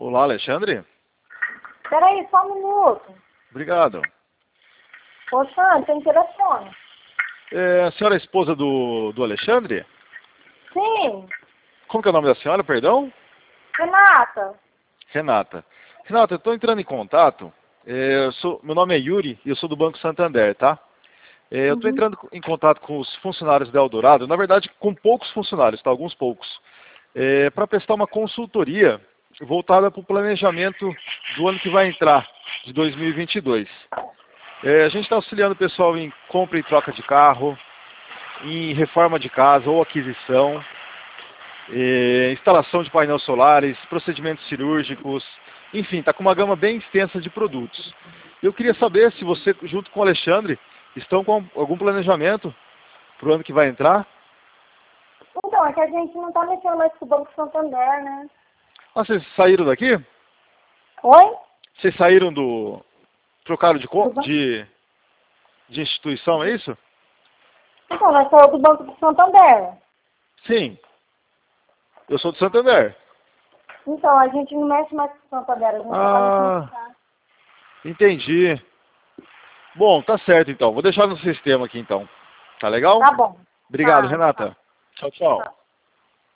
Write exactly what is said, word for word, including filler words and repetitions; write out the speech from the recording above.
Olá, Alexandre. Peraí, só um minuto. Obrigado. Ô, Xande, tem telefone. É, a senhora é esposa do, do Alexandre? Sim, Como que é o nome da senhora, perdão? Renata. Renata. Renata, eu estou entrando em contato. É, eu sou, meu nome é Yuri e eu sou do Banco Santander, tá? É, eu estou Uhum. entrando em contato com os funcionários da Eldorado, na verdade com poucos funcionários, tá? Alguns poucos. É, para prestar uma consultoria voltada para o planejamento do ano que vai entrar, de dois mil e vinte e dois. É, a gente está auxiliando o pessoal em compra e troca de carro, em reforma de casa ou aquisição, é, instalação de painéis solares, procedimentos cirúrgicos, enfim, está com uma gama bem extensa de produtos. Eu queria saber se você, junto com o Alexandre, estão com algum planejamento para o ano que vai entrar. Então, é que a gente não tá mexendo mais com o Banco Santander, né? Ah, vocês saíram daqui? Oi? Vocês saíram do... trocaram de, Do co- banco? de, de instituição, é isso? Então, nós saímos do Banco do Santander. Sim. Eu sou do Santander. Então, a gente não mexe mais com o Santander, a gente só tá mexendo com Ah, o carro. entendi. Bom, tá certo então. Vou deixar no sistema aqui então. Tá legal? Tá bom. Obrigado, Tá, Renata. tá. Tchau, tchau. Tá.